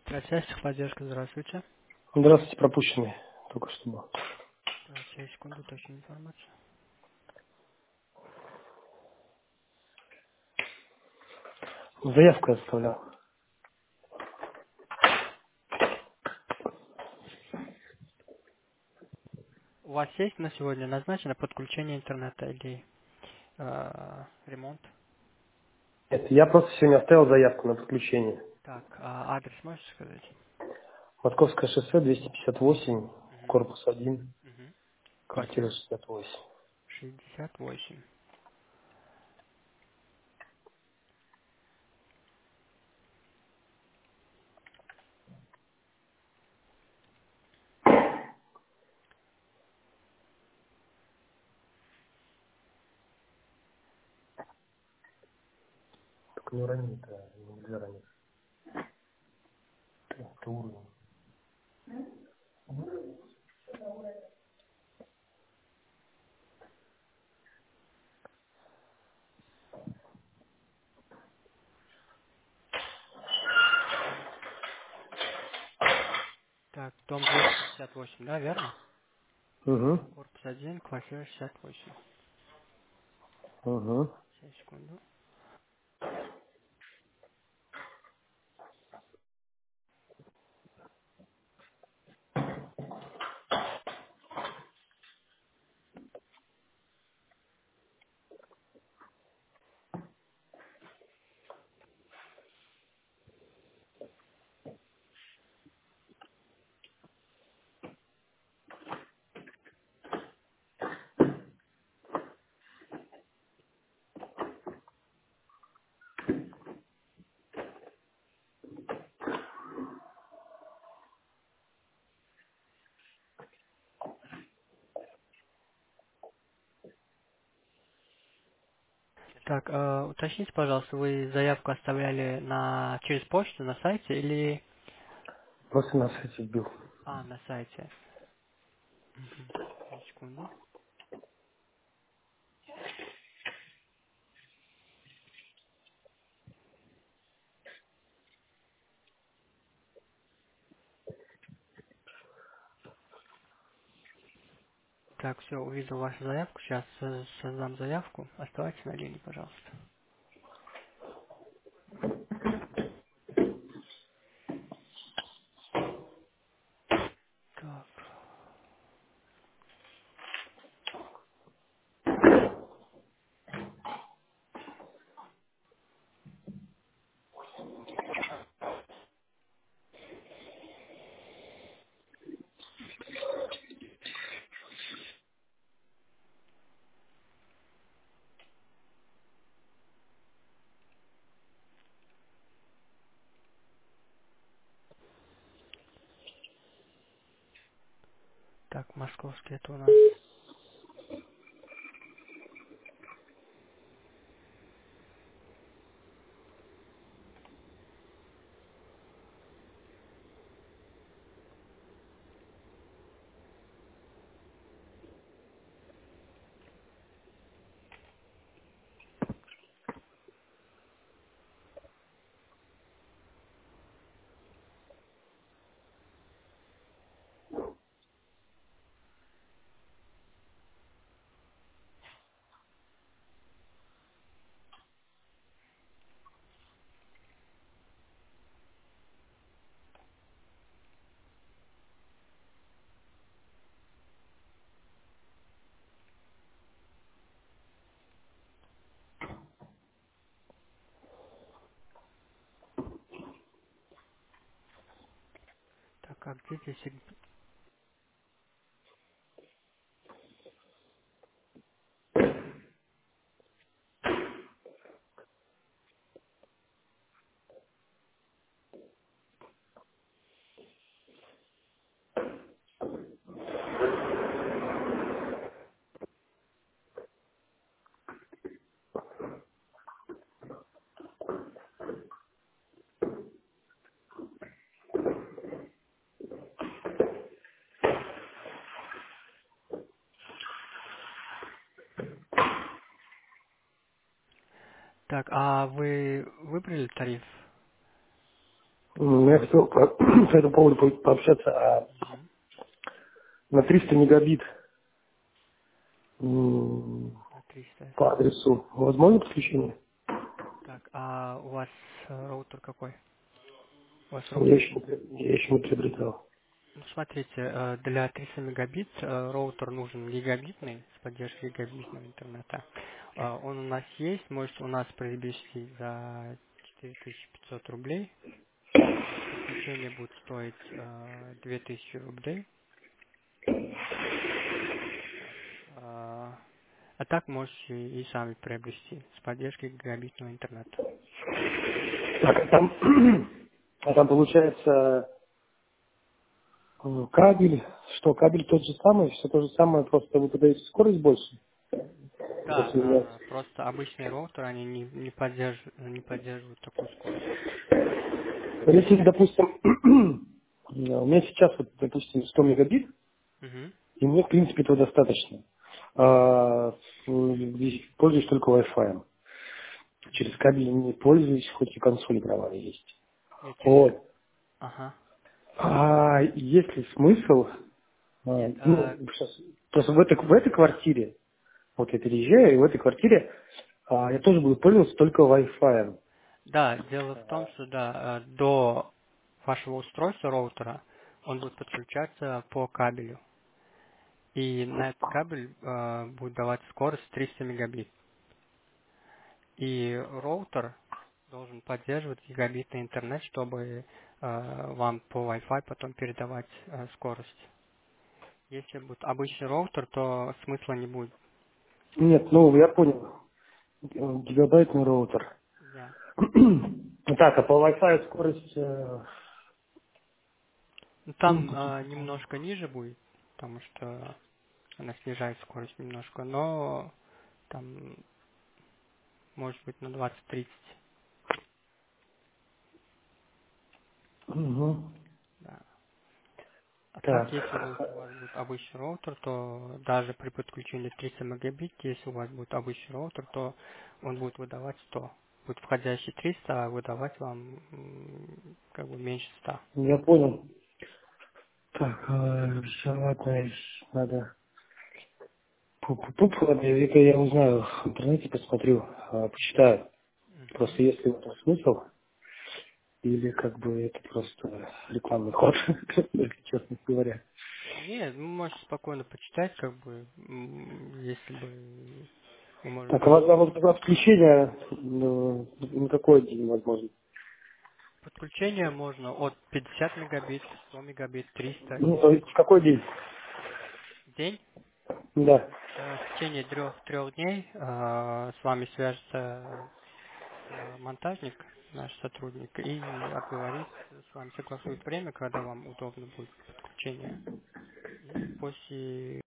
Часть поддержка, здравствуйте. Здравствуйте, пропущенный. Только что был. Так, сейчас, секунду, точную информацию. Заявку я оставлял. У вас есть на сегодня назначено подключение интернета или ремонт? Нет, я просто сегодня оставил заявку на подключение. Так, а адрес можете сказать? Московское шоссе 258, Угу. корпус 1, Угу. квартира Квартира 68. 68. Только не урони это, нельзя ранить. Это уровень. Так, дом 258, да, верно? Угу, Корпус 1, квартира 68. угу. Сейчас, секунду. Так, уточните, пожалуйста, вы заявку оставляли через почту на сайте или... Просто на сайте вбил. на сайте. Мгм. Сейчас, секунду. Так, все, увидел вашу заявку. Сейчас создам заявку. Оставайтесь на линии, пожалуйста. Так, так, московский это у нас. Так, а где здесь... Так, а вы выбрали тариф? Я хотел по этому поводу пообщаться Мгм. на 300 мегабит На 300. по адресу. Возможно подключение? Так, а у вас роутер какой? У вас Я роутер? еще, я еще не приобретал. Ну, смотрите, для 300 мегабит роутер нужен гигабитный, с поддержкой гигабитного интернета. Он у нас есть, можете у нас приобрести за 4500 рублей. Подключение будет стоить 2000 рублей. Вот. А так можете и сами приобрести с поддержкой гигабитного интернета. Так, а там получается кабель, что кабель тот же самый, все то же самое, просто вы подаете скорость больше, Да, если меняется. просто обычные роутеры, они не поддерживают такую скорость. Если, допустим, у меня сейчас, вот, допустим, 100 мегабит, Мгм. и мне, в принципе, этого достаточно. Пользуюсь только Wi-Fi. Через кабель не пользуюсь, хоть и консоль игровая есть. Нет, через... Вот. Ага. А есть ли смысл, Нет, ну, сейчас, просто в этой квартире, вот я переезжаю, и в этой квартире я тоже буду пользоваться только Wi-Fi. да, дело в том, что да, до вашего устройства роутера он будет подключаться по кабелю. И на этот кабель будет давать скорость 300 мегабит. И роутер должен поддерживать гигабитный интернет, чтобы вам по Wi-Fi потом передавать скорость. Если будет обычный роутер, то смысла не будет. Нет, ну, я понял. Гигабайтный роутер. Да. Так, а по Wi-Fi скорость... Ну, ну, там какие-то немножко ниже будет, потому что она снижает скорость немножко, но там может быть на 20-30. Мгм. Да. А так, Так. если у вас будет обычный роутер, то даже при подключении 300 мегабит, если у вас будет обычный роутер, то он будет выдавать 100. Будет входящий 300, а выдавать вам как бы меньше 100. Я понял. Так, все, ладно, надо... Пуп-пуп, ладно, это я узнаю, в интернете посмотрю, почитаю. Мгм. Просто есть ли в этом смысл, или как бы это просто рекламный ход, честно говоря. Нет, вы можете спокойно почитать, как бы, если бы вы, может Так, а быть, вот это отключение, ну, на какой день возможно? подключение можно от 50 мегабит, 100 мегабит, 300 Ну, и то есть в какой день? в день. Да. В течение трех дней с вами свяжется монтажник, наш сотрудник, и обговорит с вами, согласует время, когда вам удобно будет подключение. И после